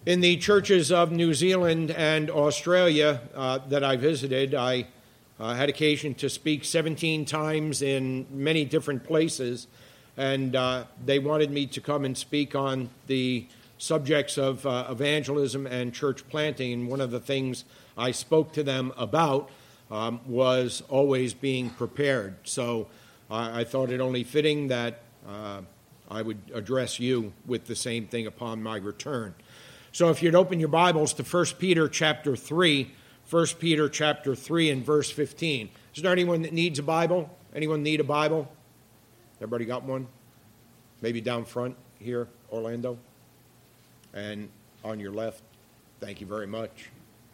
In the churches of New Zealand and Australia that I visited, I had occasion to speak 17 times in many different places, and they wanted me to come and speak on the subjects of evangelism and church planting, and one of the things I spoke to them about was always being prepared. So I thought it only fitting that I would address you with the same thing upon my return. So if you'd open your Bibles to 1 Peter chapter 3, 1 Peter chapter 3 and verse 15. Is there anyone that needs a Bible? Anyone need a Bible? Everybody got one? Maybe down front here, Orlando? And on your left? Thank you very much.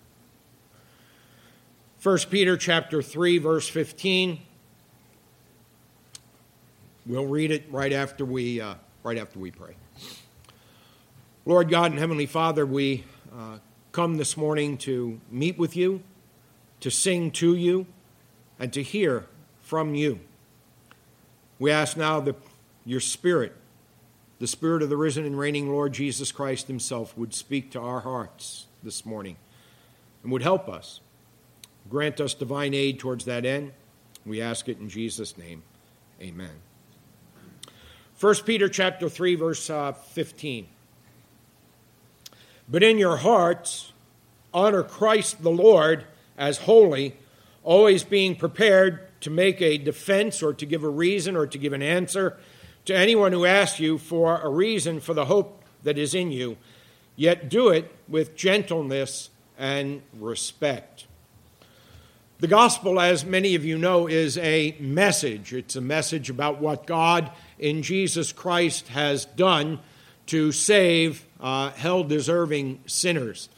1 Peter chapter 3, verse 15. We'll read it right after we pray. Lord God and Heavenly Father, we come this morning to meet with you, to sing to you, and to hear from you. We ask now that your Spirit, the Spirit of the risen and reigning Lord Jesus Christ himself, would speak to our hearts this morning and would help us. Grant us divine aid towards that end. We ask it in Jesus' name. Amen. 1 Peter chapter 3, verse 15. But in your hearts, honor Christ the Lord as holy, always being prepared to make a defense or to give a reason or to give an answer to anyone who asks you for a reason for the hope that is in you, yet do it with gentleness and respect. The gospel, as many of you know, is a message. It's a message about what God in Jesus Christ has done to save hell-deserving sinners.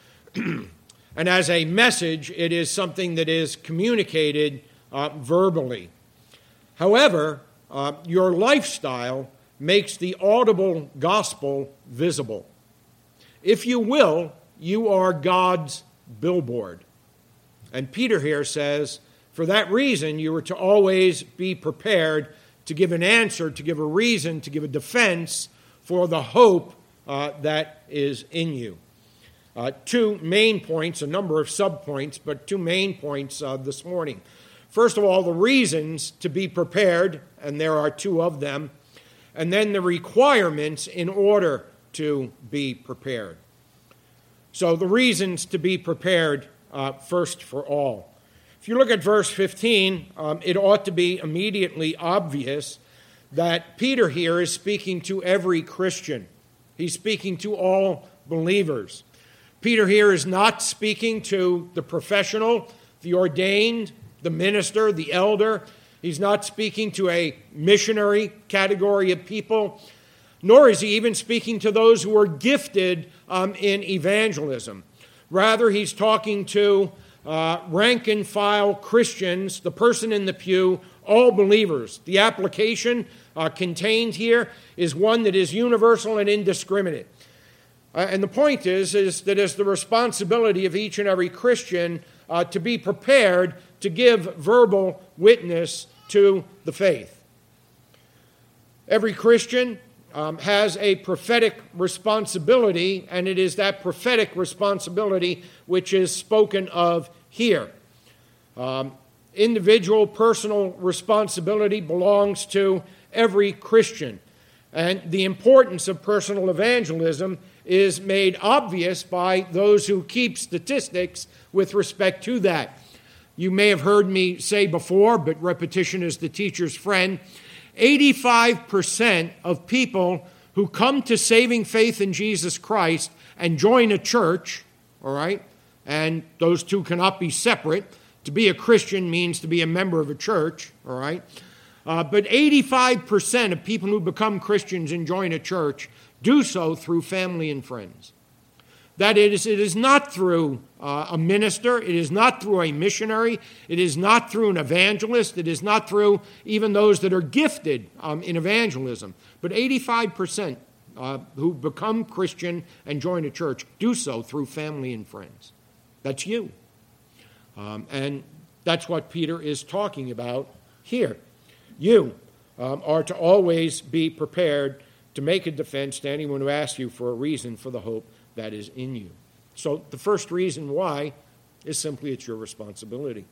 And as a message, it is something that is communicated verbally. However, your lifestyle makes the audible gospel visible. If you will, you are God's billboard. And Peter here says, for that reason, you are to always be prepared to give an answer, to give a reason, to give a defense for the hope that is in you. Two main points, a number of subpoints, but two main points this morning. First of all, the reasons to be prepared, and there are two of them, and then the requirements in order to be prepared. So the reasons to be prepared first for all. If you look at verse 15, it ought to be immediately obvious that Peter here is speaking to every Christian. He's speaking to all believers. Peter here is not speaking to the professional, the ordained, the minister, the elder. He's not speaking to a missionary category of people, nor is he even speaking to those who are gifted in evangelism. Rather, he's talking to rank-and-file Christians, the person in the pew, all believers. The application contained here is one that is universal and indiscriminate. And the point is that it's the responsibility of each and every Christian to be prepared to give verbal witness to the faith. Every Christian has a prophetic responsibility, and it is that prophetic responsibility which is spoken of here. Individual personal responsibility belongs to every Christian, and the importance of personal evangelism is made obvious by those who keep statistics with respect to that. You may have heard me say before, but repetition is the teacher's friend, 85% of people who come to saving faith in Jesus Christ and join a church, all right, and those two cannot be separate. To be a Christian means to be a member of a church, all right? But 85% of people who become Christians and join a church do so through family and friends. That it is not through a minister, it is not through a missionary, it is not through an evangelist, it is not through even those that are gifted in evangelism. But 85% who become Christian and join a church do so through family and friends. That's you. And that's what Peter is talking about here. You are to always be prepared to make a defense to anyone who asks you for a reason for the hope that is in you. So the first reason why is simply it's your responsibility.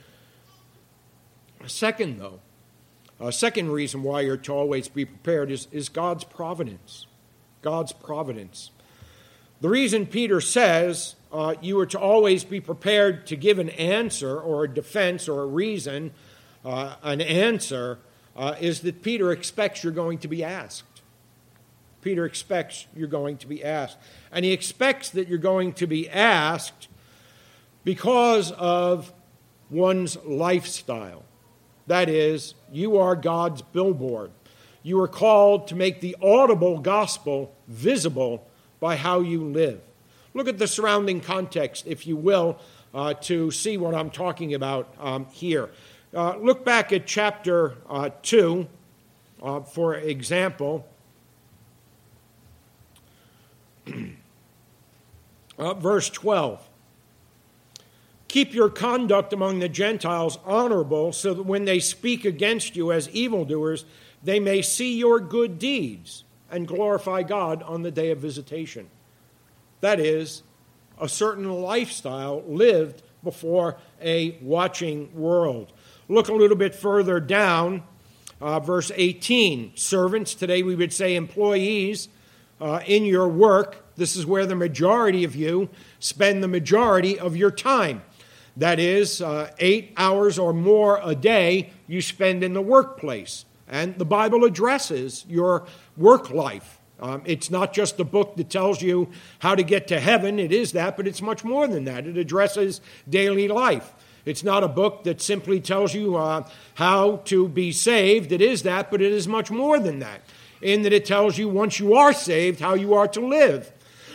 Second reason why you're to always be prepared is God's providence. God's providence. The reason Peter says you are to always be prepared to give an answer or a defense or a reason, an answer, is that Peter expects you're going to be asked. Peter expects you're going to be asked. And he expects that you're going to be asked because of one's lifestyle. That is, you are God's billboard. You are called to make the audible gospel visible by how you live. Look at the surrounding context, if you will, to see what I'm talking about here. Look back at chapter 2, for example. Verse 12. Keep your conduct among the Gentiles honorable, so that when they speak against you as evildoers, they may see your good deeds and glorify God on the day of visitation. That is, a certain lifestyle lived before a watching world. Look a little bit further down, verse 18. Servants, today we would say employees, in your work. This is where the majority of you spend the majority of your time. That is, 8 hours or more a day you spend in the workplace. And the Bible addresses your work life. It's not just a book that tells you how to get to heaven. It is that, but it's much more than that. It addresses daily life. It's not a book that simply tells you how to be saved. It is that, but it is much more than that, in that it tells you once you are saved how you are to live.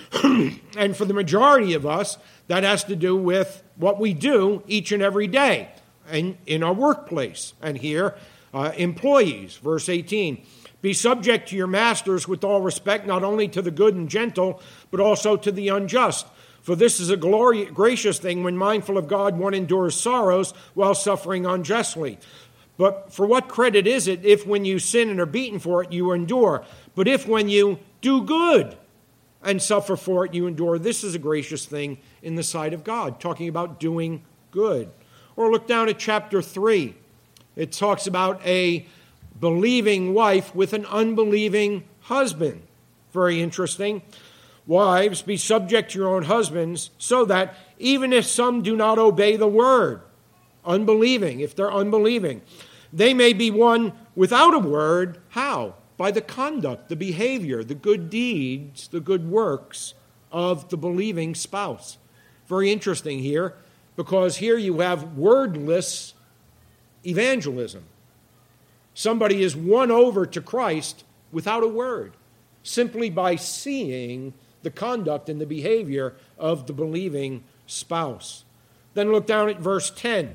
And for the majority of us, that has to do with what we do each and every day in our workplace. And here, employees, verse 18. Be subject to your masters with all respect, not only to the good and gentle, but also to the unjust. For this is a gracious thing when mindful of God one endures sorrows while suffering unjustly. But for what credit is it if when you sin and are beaten for it, you endure? But if when you do good and suffer for it, you endure, this is a gracious thing in the sight of God, talking about doing good. Or look down at chapter 3. It talks about a believing wife with an unbelieving husband. Very interesting. Wives, be subject to your own husbands, so that even if some do not obey the word, unbelieving, if they're unbelieving, they may be won without a word. How? By the conduct, the behavior, the good deeds, the good works of the believing spouse. Very interesting here, because here you have wordless evangelism. Somebody is won over to Christ without a word, simply by seeing the conduct and the behavior of the believing spouse. Then look down at verse 10.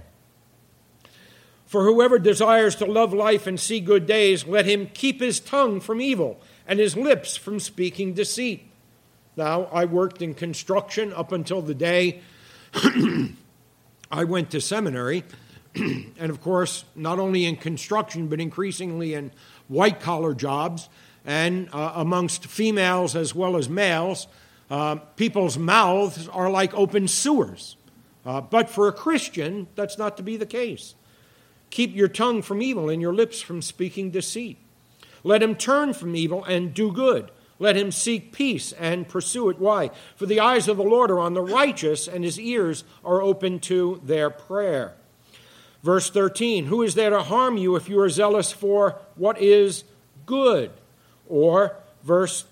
For whoever desires to love life and see good days, let him keep his tongue from evil and his lips from speaking deceit. Now, I worked in construction up until the day I went to seminary. And of course, not only in construction, but increasingly in white-collar jobs and amongst females as well as males, people's mouths are like open sewers. But for a Christian, that's not to be the case. Keep your tongue from evil and your lips from speaking deceit. Let him turn from evil and do good. Let him seek peace and pursue it. Why? For the eyes of the Lord are on the righteous, and his ears are open to their prayer. Verse 13, who is there to harm you if you are zealous for what is good? Or verse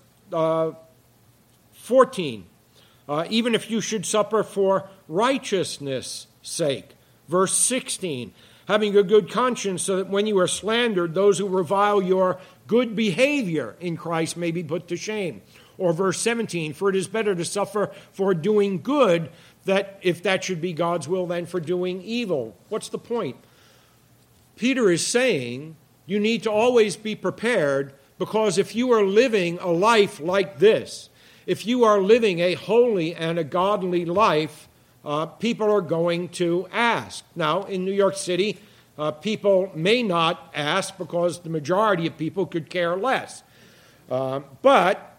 14, even if you should suffer for righteousness' sake. Verse 16, having a good conscience so that when you are slandered, those who revile your good behavior in Christ may be put to shame. Or verse 17, for it is better to suffer for doing good, that if that should be God's will, than for doing evil. What's the point? Peter is saying you need to always be prepared, because if you are living a life like this, if you are living a holy and a godly life, people are going to ask. Now, in New York City, people may not ask because the majority of people could care less. But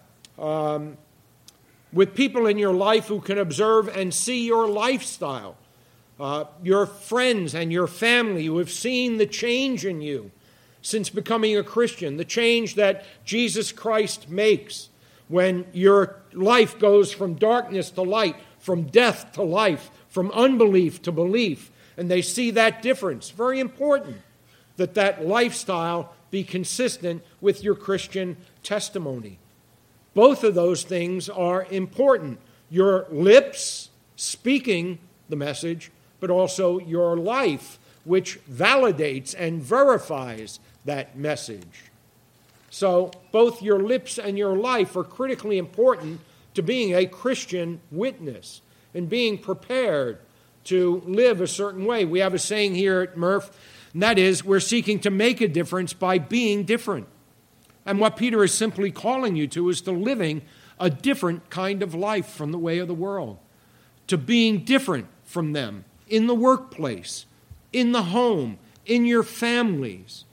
with people in your life who can observe and see your lifestyle, your friends and your family who have seen the change in you since becoming a Christian, the change that Jesus Christ makes when your life goes from darkness to light, from death to life, from unbelief to belief, and they see that difference. Very important that that lifestyle be consistent with your Christian testimony. Both of those things are important. Your lips speaking the message, but also your life, which validates and verifies that message. So both your lips and your life are critically important to being a Christian witness and being prepared to live a certain way. We have a saying here at Murph, and that is, we're seeking to make a difference by being different. And what Peter is simply calling you to is to living a different kind of life from the way of the world, to being different from them in the workplace, in the home, in your families,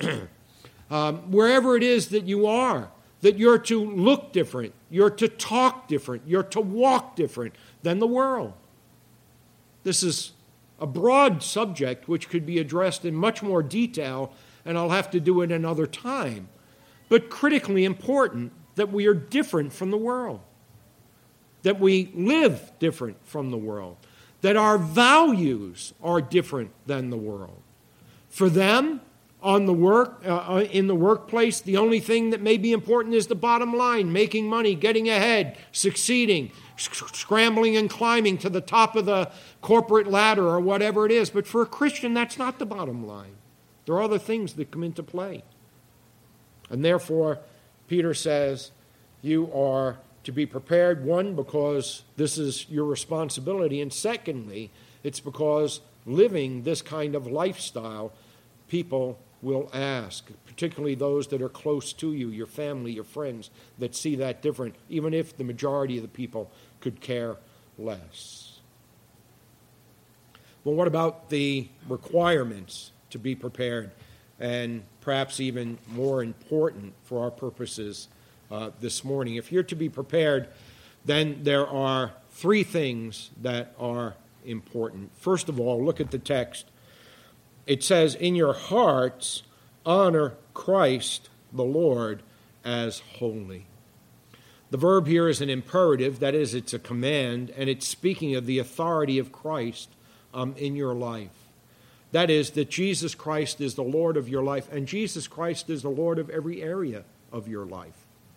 wherever it is that you are, that you're to look different, you're to talk different, you're to walk different than the world. This is a broad subject which could be addressed in much more detail, and I'll have to do it another time. But critically important that we are different from the world, that we live different from the world, that our values are different than the world. For them, in the workplace, the only thing that may be important is the bottom line, making money, getting ahead, succeeding, scrambling and climbing to the top of the corporate ladder or whatever it is. But for a Christian, that's not the bottom line. There are other things that come into play. And therefore, Peter says, you are to be prepared, one, because this is your responsibility, and secondly, it's because living this kind of lifestyle, people will ask, particularly those that are close to you, your family, your friends, that see that different, even if the majority of the people could care less. Well, what about the requirements to be prepared? And perhaps even more important for our purposes this morning. If you're to be prepared, then there are three things that are important. First of all, look at the text. It says, in your hearts, honor Christ the Lord as holy. The verb here is an imperative, that is, it's a command, and it's speaking of the authority of Christ in your life. That is, that Jesus Christ is the Lord of your life, and Jesus Christ is the Lord of every area of your life.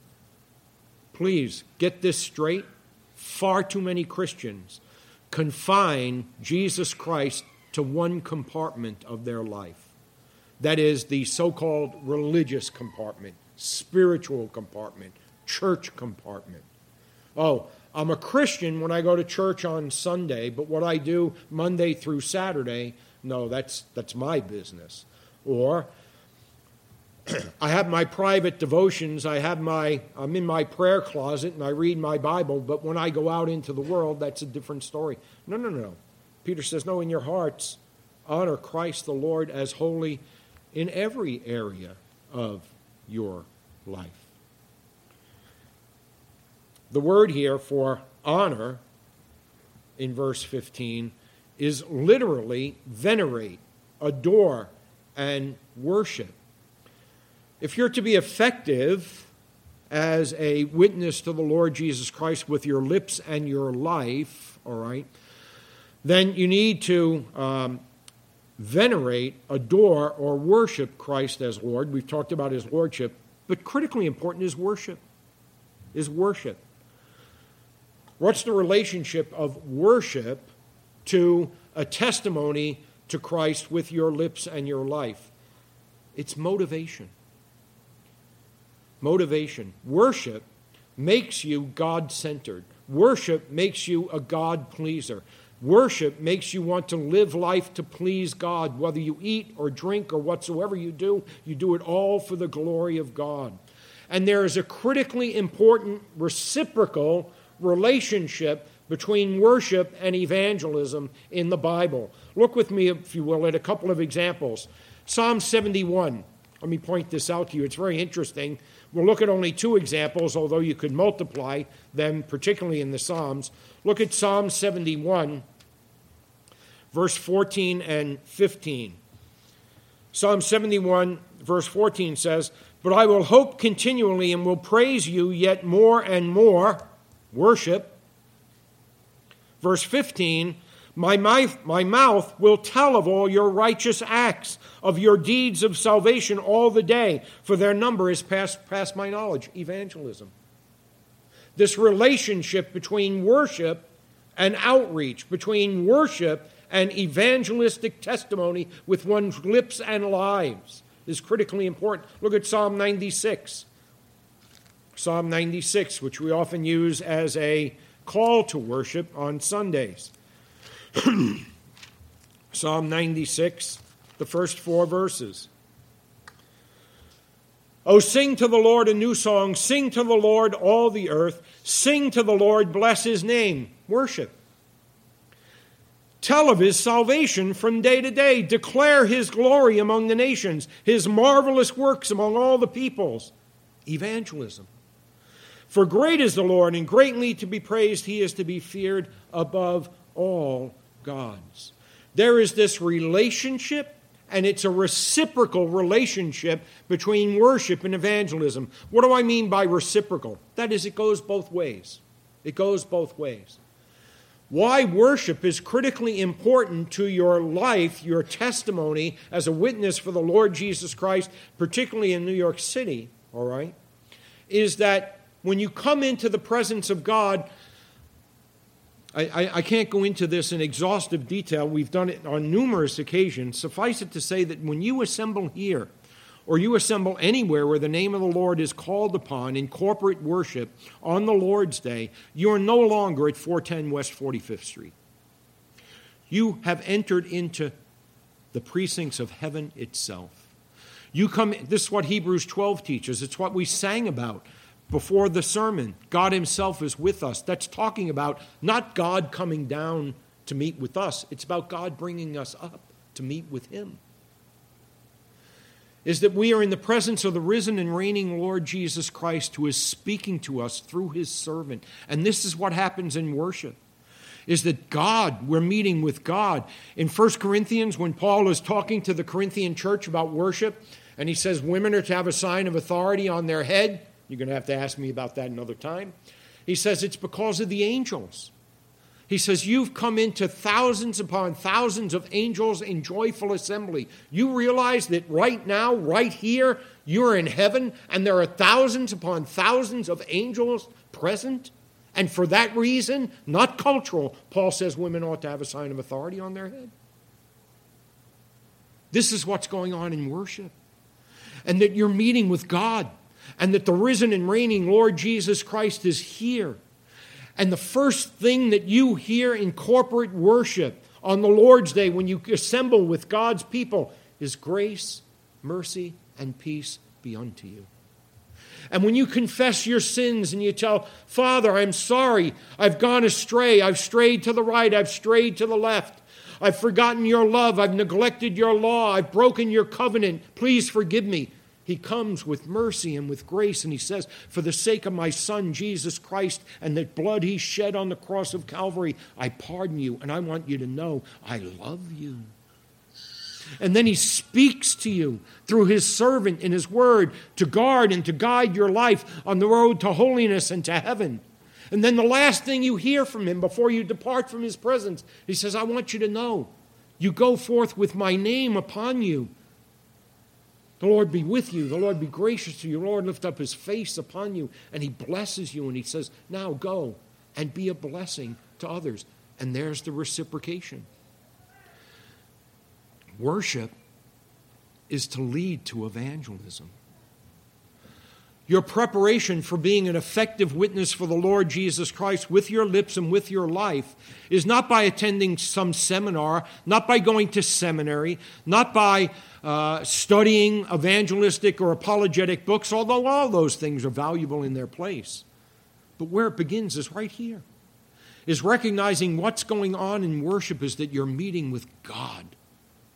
Please get this straight. Far too many Christians confine Jesus Christ to one compartment of their life. That is the so-called religious compartment, spiritual compartment, church compartment. Oh, I'm a Christian when I go to church on Sunday, but what I do Monday through Saturday, no, that's my business. Or I have my private devotions, I'm in my prayer closet and I read my Bible, but when I go out into the world, that's a different story. No. Peter says, no, in your hearts, honor Christ the Lord as holy in every area of your life. The word here for honor in verse 15 is literally venerate, adore, and worship. If you're to be effective as a witness to the Lord Jesus Christ with your lips and your life, all right, then you need to venerate, adore, or worship Christ as Lord. We've talked about his lordship, but critically important is worship. What's the relationship of worship to a testimony to Christ with your lips and your life? It's motivation. Motivation. Worship makes you God-centered. Worship makes you a God-pleaser. Worship makes you want to live life to please God. Whether you eat or drink or whatsoever you do it all for the glory of God. And there is a critically important reciprocal relationship between worship and evangelism in the Bible. Look with me, if you will, at a couple of examples. Psalm 71. Let me point this out to you. It's very interesting. We'll look at only two examples, although you could multiply them, particularly in the Psalms. Look at Psalm 71, verse 14 and 15. Psalm 71, verse 14 says, "But I will hope continually and will praise you yet more and more," worship. Verse 15, my mouth will tell of all your righteous acts, of your deeds of salvation all the day, for their number is past my knowledge." Evangelism. This relationship between worship and outreach, between worship and evangelistic testimony with one's lips and lives is critically important. Look at Psalm 96. Psalm 96, which we often use as a call to worship on Sundays. Psalm 96, the first 4 verses. "Oh, sing to the Lord a new song. Sing to the Lord, all the earth. Sing to the Lord, bless his name." Worship. "Tell of his salvation from day to day. Declare his glory among the nations, his marvelous works among all the peoples." Evangelism. "For great is the Lord, and greatly to be praised. He is to be feared above all gods." There is this relationship, and it's a reciprocal relationship between worship and evangelism. What do I mean by reciprocal? That is, it goes both ways. It goes both ways. Why worship is critically important to your life, your testimony as a witness for the Lord Jesus Christ, particularly in New York City, all right, is that when you come into the presence of God, I can't go into this in exhaustive detail. We've done it on numerous occasions. Suffice it to say that when you assemble here, or you assemble anywhere where the name of the Lord is called upon in corporate worship on the Lord's Day, you are no longer at 410 West 45th Street. You have entered into the precincts of heaven itself. You come. This is what Hebrews 12 teaches. It's what we sang about before the sermon. God himself is with us. That's talking about not God coming down to meet with us. It's about God bringing us up to meet with him. Is that we are in the presence of the risen and reigning Lord Jesus Christ, who is speaking to us through his servant. And this is what happens in worship, is that God, we're meeting with God. In 1 Corinthians, when Paul is talking to the Corinthian church about worship, and he says women are to have a sign of authority on their head. You're going to have to ask me about that another time. He says it's because of the angels. He says, you've come into thousands upon thousands of angels in joyful assembly. You realize that right now, right here, you're in heaven, and there are thousands upon thousands of angels present. And for that reason, not cultural, Paul says women ought to have a sign of authority on their head. This is what's going on in worship. And that you're meeting with God. And that the risen and reigning Lord Jesus Christ is here. And the first thing that you hear in corporate worship on the Lord's Day when you assemble with God's people is grace, mercy, and peace be unto you. And when you confess your sins and you tell, Father, I'm sorry, I've gone astray, I've strayed to the right, I've strayed to the left, I've forgotten your love, I've neglected your law, I've broken your covenant, please forgive me. He comes with mercy and with grace, and he says, for the sake of my Son, Jesus Christ, and the blood he shed on the cross of Calvary, I pardon you, and I want you to know I love you. And then he speaks to you through his servant in his word to guard and to guide your life on the road to holiness and to heaven. And then the last thing you hear from him before you depart from his presence, he says, I want you to know, you go forth with my name upon you. The Lord be with you. The Lord be gracious to you. The Lord lift up his face upon you. And he blesses you. And he says, now go and be a blessing to others. And there's the reciprocation. Worship is to lead to evangelism. Your preparation for being an effective witness for the Lord Jesus Christ with your lips and with your life is not by attending some seminar, not by going to seminary, not by studying evangelistic or apologetic books, although all those things are valuable in their place. But where it begins is right here, is recognizing what's going on in worship is that you're meeting with God.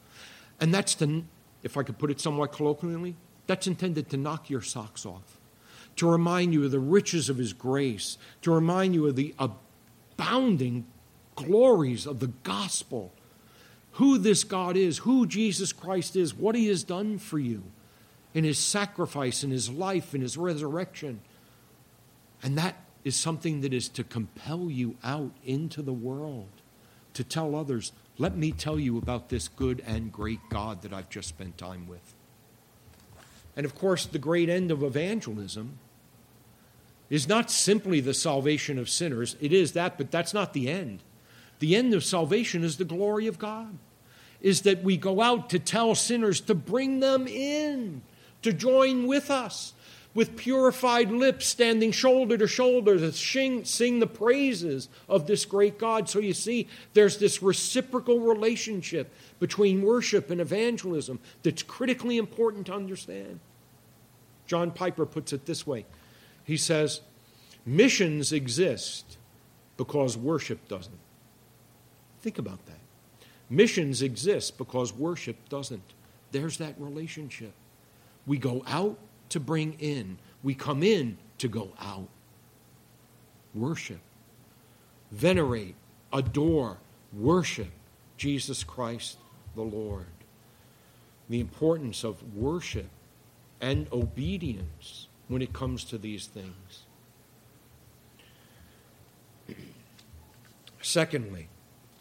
And that's, if I could put it somewhat colloquially, that's intended to knock your socks off. to remind you of the riches of his grace, to remind you of the abounding glories of the gospel, who this God is, who Jesus Christ is, what he has done for you in his sacrifice, in his life, in his resurrection. And that is something that is to compel you out into the world, to tell others, let me tell you about this good and great God that I've just spent time with. And of course, the great end of evangelism is not simply the salvation of sinners. It is that, but that's not the end. The end of salvation is the glory of God, is that we go out to tell sinners to bring them in, to join with us, with purified lips, standing shoulder to shoulder, to sing the praises of this great God. So you see, there's this reciprocal relationship between worship and evangelism that's critically important to understand. John Piper puts it this way. He says, missions exist because worship doesn't. Think about that. Missions exist because worship doesn't. There's that relationship. We go out to bring in. We come in to go out. Worship. Venerate, adore, worship Jesus Christ the Lord. The importance of worship and obedience when it comes to these things. Secondly,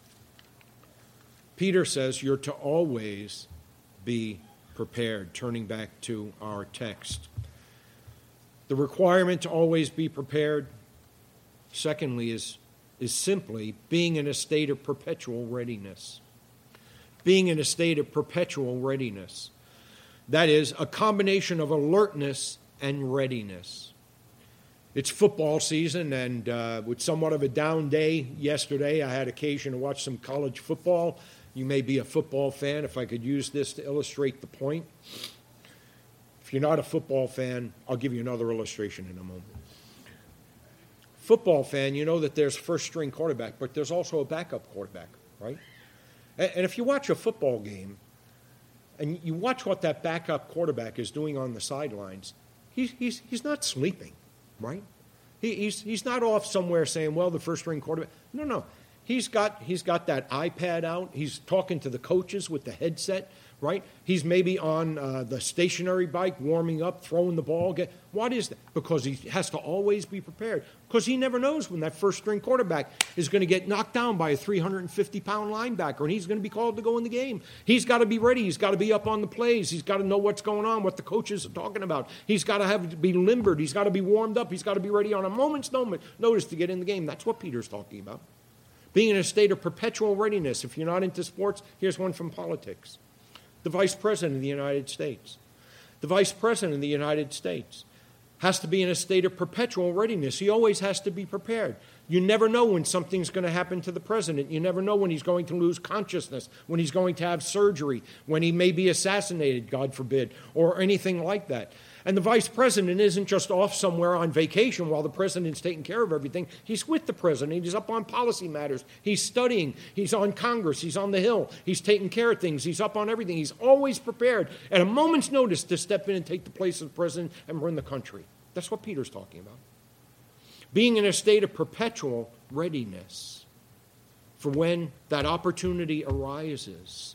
Peter says you're to always be prepared, turning back to our text. The requirement to always be prepared, secondly, is simply being in a state of perpetual readiness. Being in a state of perpetual readiness. That is, a combination of alertness and readiness. It's football season, and with somewhat of a down day yesterday, I had occasion to watch some college football. You may be a football fan, if I could use this to illustrate the point. If you're not a football fan, I'll give you another illustration in a moment. Football fan, you know that there's first-string quarterback, but there's also a backup quarterback, right? And if you watch a football game, and you watch what that backup quarterback is doing on the sidelines, he's not sleeping, right? He's not off somewhere saying, well, the first-string quarterback. No. He's got that iPad out. He's talking to the coaches with the headset, right? He's maybe on the stationary bike, warming up, throwing the ball. What is that? Because he has to always be prepared. Because he never knows when that first-string quarterback is going to get knocked down by a 350-pound linebacker, and he's going to be called to go in the game. He's got to be ready. He's got to be up on the plays. He's got to know what's going on, what the coaches are talking about. He's got to be limbered. He's got to be warmed up. He's got to be ready on a moment's notice to get in the game. That's what Peter's talking about. Being in a state of perpetual readiness. If you're not into sports, here's one from politics. The Vice President of the United States. The Vice President of the United States has to be in a state of perpetual readiness. He always has to be prepared. You never know when something's going to happen to the president. You never know when he's going to lose consciousness, when he's going to have surgery, when he may be assassinated, God forbid, or anything like that. And the vice president isn't just off somewhere on vacation while the president's taking care of everything. He's with the president. He's up on policy matters. He's studying. He's on Congress. He's on the Hill. He's taking care of things. He's up on everything. He's always prepared at a moment's notice to step in and take the place of the president and run the country. That's what Peter's talking about. Being in a state of perpetual readiness for when that opportunity arises.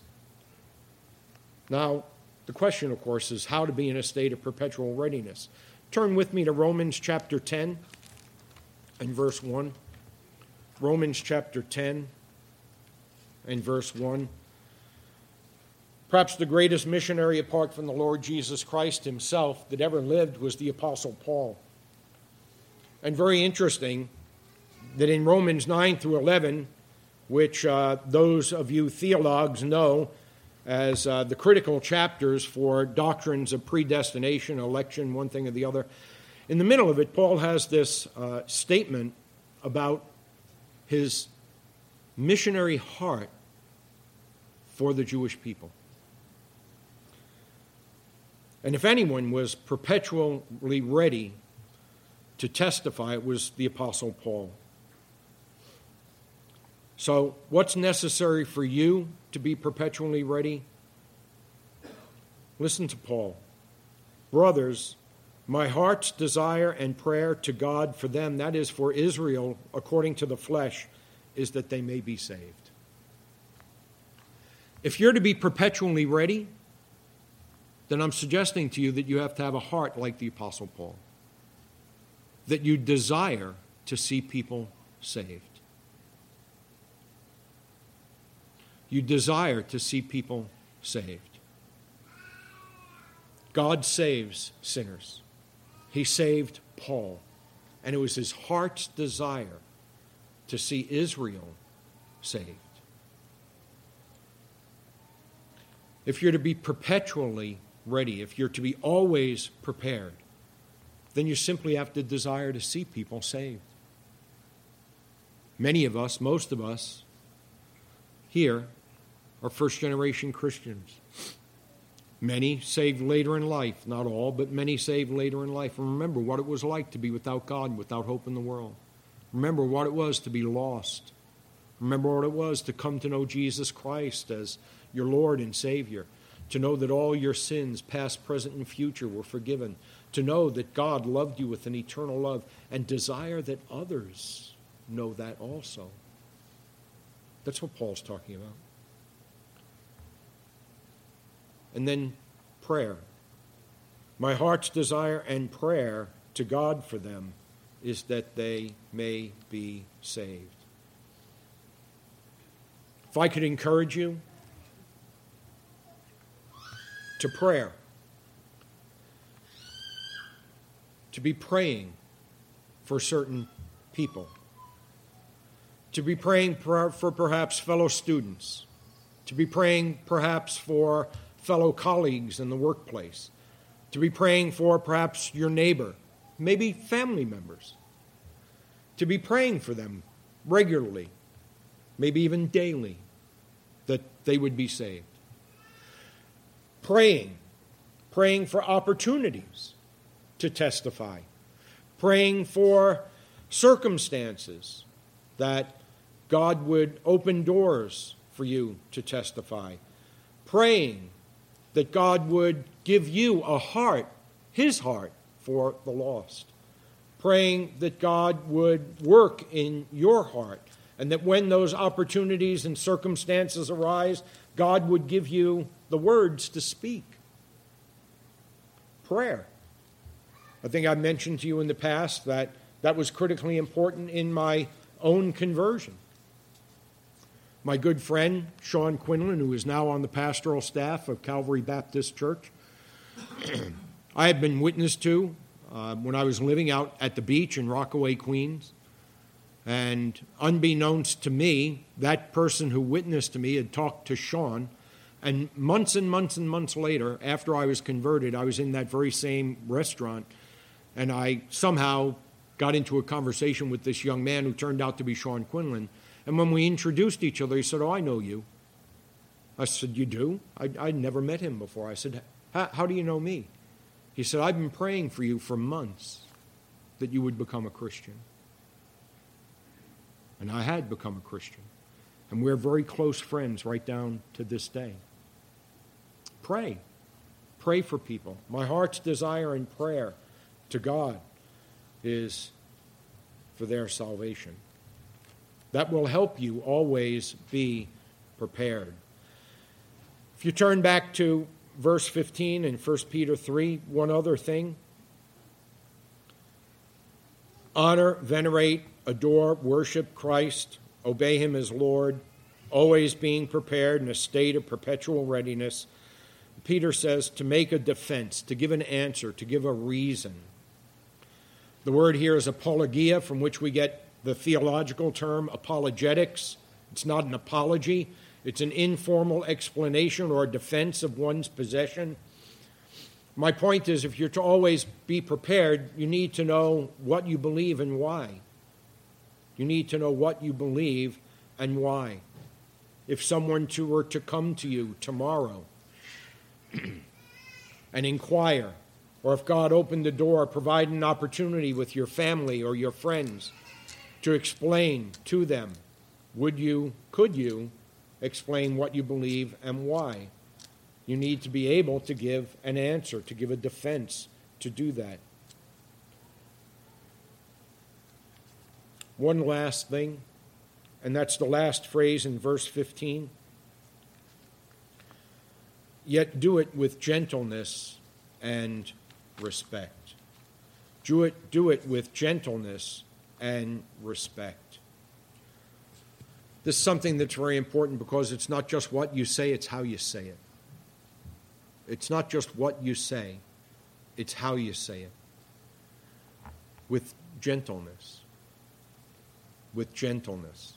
Now, the question, of course, is how to be in a state of perpetual readiness. Turn with me to Romans chapter 10 and verse 1. Romans chapter 10 and verse 1. Perhaps the greatest missionary apart from the Lord Jesus Christ himself that ever lived was the Apostle Paul. And very interesting that in Romans 9 through 11, which those of you theologues know as the critical chapters for doctrines of predestination, election, one thing or the other, in the middle of it, Paul has this statement about his missionary heart for the Jewish people. And if anyone was perpetually ready to testify, it was the Apostle Paul. So, what's necessary for you to be perpetually ready? Listen to Paul. Brothers, My heart's desire and prayer to God for them, that is for Israel, according to the flesh, is that they may be saved. If you're to be perpetually ready, then I'm suggesting to you that you have to have a heart like the Apostle Paul, that you desire to see people saved. You desire to see people saved. God saves sinners. He saved Paul, and it was his heart's desire to see Israel saved. If you're to be perpetually ready, if you're to be always prepared, then you simply have to desire to see people saved. Many of us, most of us here, are first-generation Christians. Many saved later in life, not all, but many saved later in life. And remember what it was like to be without God and without hope in the world. Remember what it was to be lost. Remember what it was to come to know Jesus Christ as your Lord and Savior. To know that all your sins, past, present, and future, were forgiven. To know that God loved you with an eternal love, and desire that others know that also. That's what Paul's talking about. And then prayer. My heart's desire and prayer to God for them is that they may be saved. If I could encourage you to prayer, to be praying for certain people, to be praying for perhaps fellow students, to be praying perhaps for fellow colleagues in the workplace, to be praying for perhaps your neighbor, maybe family members, to be praying for them regularly, maybe even daily, that they would be saved. Praying for opportunities to testify, praying for circumstances that God would open doors for you to testify, praying that God would give you a heart, his heart, for the lost. Praying that God would work in your heart, and that when those opportunities and circumstances arise, God would give you the words to speak. Prayer. I think I mentioned to you in the past that was critically important in my own conversion. My good friend, Sean Quinlan, who is now on the pastoral staff of Calvary Baptist Church, I had been witness to when I was living out at the beach in Rockaway, Queens. And unbeknownst to me, that person who witnessed to me had talked to Sean. And months later, after I was converted, I was in that very same restaurant. And I somehow got into a conversation with this young man who turned out to be Sean Quinlan. And when we introduced each other, he said, "Oh, I know you." I said, "You do?" I'd never met him before. I said, how do you know me? He said, "I've been praying for you for months that you would become a Christian." And I had become a Christian. And we're very close friends right down to this day. Pray. Pray for people. My heart's desire and prayer to God is for their salvation. That will help you always be prepared. If you turn back to verse 15 in 1 Peter 3, one other thing. Honor, venerate, adore, worship Christ, obey him as Lord, always being prepared in a state of perpetual readiness. Peter says to make a defense, to give an answer, to give a reason. The word here is apologia, from which we get the theological term apologetics. It's not an apology. It's an informal explanation or defense of one's possession. My point is, if you're to always be prepared, you need to know what you believe and why. You need to know what you believe and why. If someone were to come to you tomorrow and inquire, or if God opened the door, provide an opportunity with your family or your friends to explain to them, could you explain what you believe and why? You need to be able to give an answer, to give a defense, to do that. one last thing, and that's the last phrase in verse 15. Yet do it with gentleness and respect. Do it with gentleness and respect. This is something that's very important because it's not just what you say, it's how you say it. It's not just what you say, it's how you say it. With gentleness. With gentleness.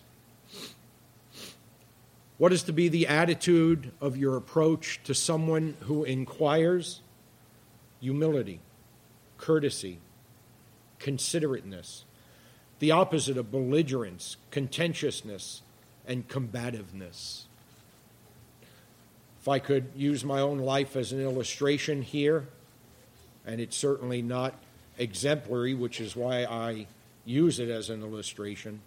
What is to be the attitude of your approach to someone who inquires? Humility, courtesy, considerateness, the opposite of belligerence, contentiousness, and combativeness. If I could use my own life as an illustration here, and it's certainly not exemplary, which is why I use it as an illustration.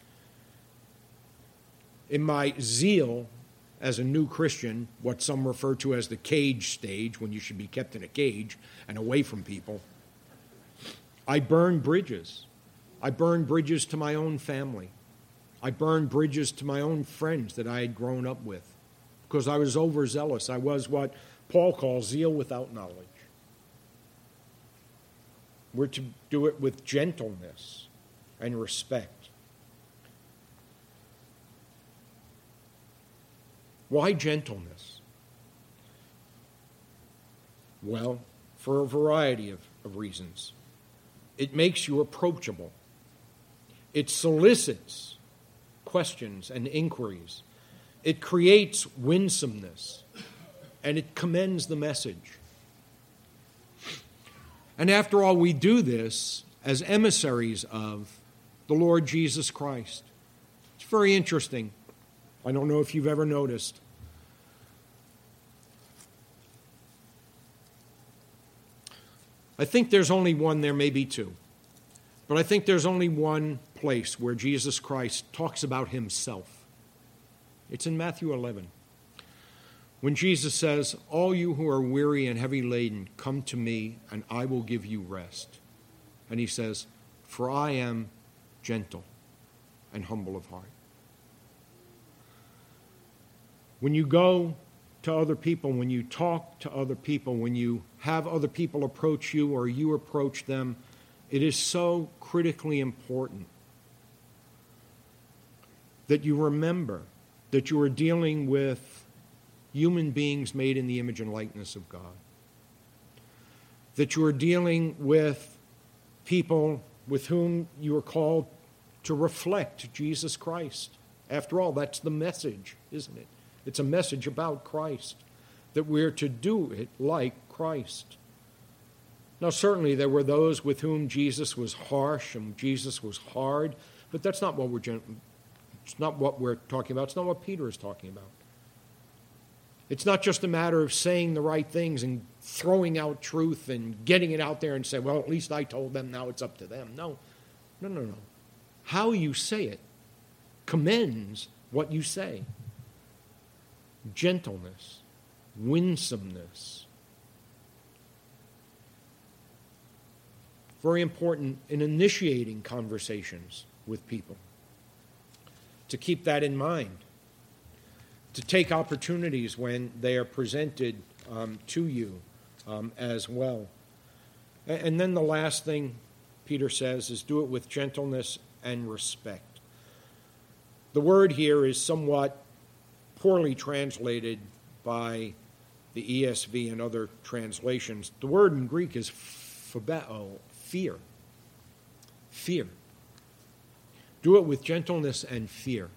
In my zeal as a new Christian, what some refer to as the cage stage, when you should be kept in a cage and away from people, I burned bridges. I burned bridges to my own family. I burned bridges to my own friends that I had grown up with because I was overzealous. I was what Paul calls zeal without knowledge. We're to do it with gentleness and respect. Why gentleness? Well, for a variety of reasons. It makes you approachable. It solicits questions and inquiries. It creates winsomeness. And it commends the message. And after all, we do this as emissaries of the Lord Jesus Christ. It's very interesting. I don't know if you've ever noticed. I think there's only one, there may be two. But I think there's only one place where Jesus Christ talks about himself. It's in Matthew 11. When Jesus says, "All you who are weary and heavy laden, come to me, and I will give you rest." And he says, "For I am gentle and humble of heart." When you go to other people, when you talk to other people, when you have other people approach you or you approach them, it is so critically important that you remember that you are dealing with human beings made in the image and likeness of God. That you are dealing with people with whom you are called to reflect Jesus Christ. After all, that's the message, isn't it? It's a message about Christ, that we're to do it like Christ. Now, certainly there were those with whom Jesus was harsh and Jesus was hard, but that's not what it's not what we're talking about. It's not what Peter is talking about. It's not just a matter of saying the right things and throwing out truth and getting it out there and say, well, at least I told them, now it's up to them. No. How you say it commends what you say. Gentleness, winsomeness. Very important in initiating conversations with people. To keep that in mind. To take opportunities when they are presented to you as well. And then the last thing Peter says is do it with gentleness and respect. The word here is somewhat poorly translated by the ESV and other translations. The word in Greek is phobeo, fear. Fear. Do it with gentleness and fear.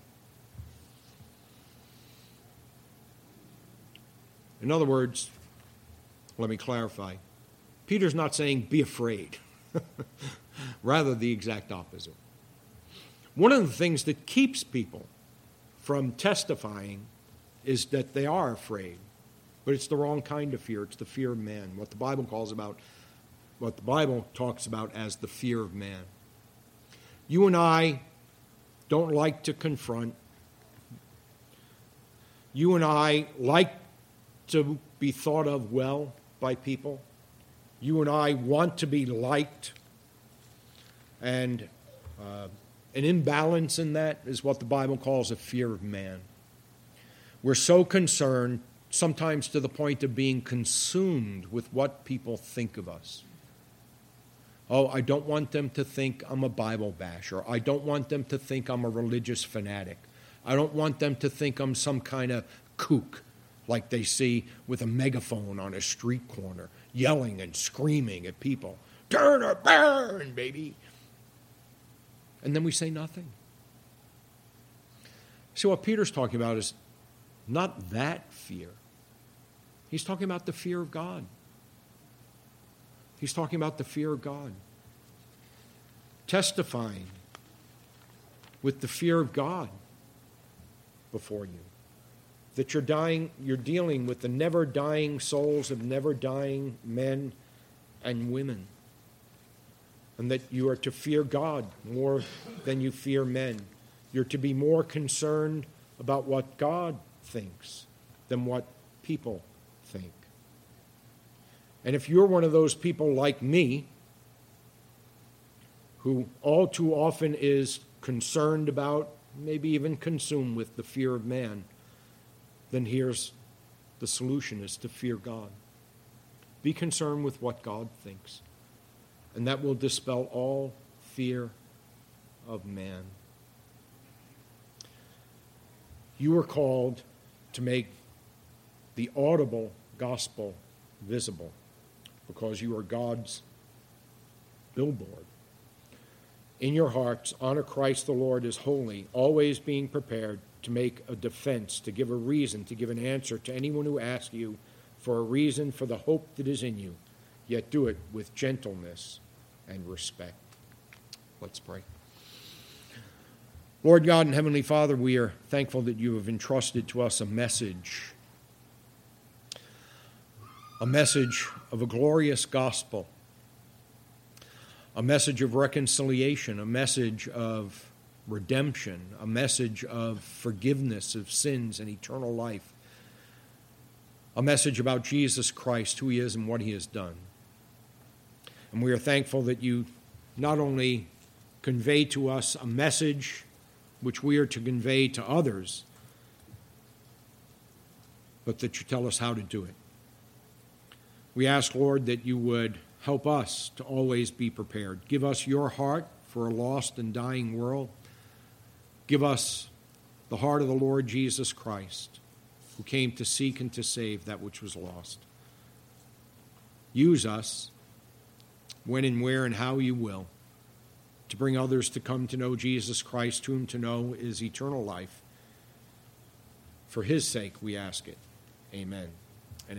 In other words, let me clarify. Peter's not saying be afraid. Rather, the exact opposite. One of the things that keeps people from testifying is that they are afraid. But it's the wrong kind of fear. It's the fear of man. What the Bible talks about as the fear of man. You and I don't like to confront. You and I like to be thought of well by people. You and I want to be liked. And An imbalance in that is what the Bible calls a fear of man. We're so concerned, sometimes to the point of being consumed with what people think of us. Oh, I don't want them to think I'm a Bible basher. I don't want them to think I'm a religious fanatic. I don't want them to think I'm some kind of kook like they see with a megaphone on a street corner, yelling and screaming at people. Turn or burn, baby. And then we say nothing. So what Peter's talking about is not that fear. He's talking about the fear of God. He's talking about the fear of God. Testifying with the fear of God before you. That you're dealing with the never-dying souls of never-dying men and women. And that you are to fear God more than you fear men. You're to be more concerned about what God thinks than what people think. And if you're one of those people like me, who all too often is concerned about, maybe even consumed with the fear of man, then here's the solution, is to fear God. Be concerned with what God thinks. And that will dispel all fear of man. You are called to make the audible gospel visible because you are God's billboard. In your hearts, honor Christ the Lord as holy, always being prepared to make a defense, to give a reason, to give an answer to anyone who asks you for a reason for the hope that is in you, yet do it with gentleness and respect. Let's pray. Lord God and Heavenly Father, we are thankful that you have entrusted to us a message of a glorious gospel, a message of reconciliation, a message of redemption, a message of forgiveness of sins and eternal life, a message about Jesus Christ, who he is and what he has done. And we are thankful that you not only convey to us a message which we are to convey to others, but that you tell us how to do it. We ask, Lord, that you would help us to always be prepared. Give us your heart for a lost and dying world. Give us the heart of the Lord Jesus Christ, who came to seek and to save that which was lost. Use us when and where and how you will to bring others to come to know Jesus Christ, whom to know is eternal life. For his sake we ask it. Amen.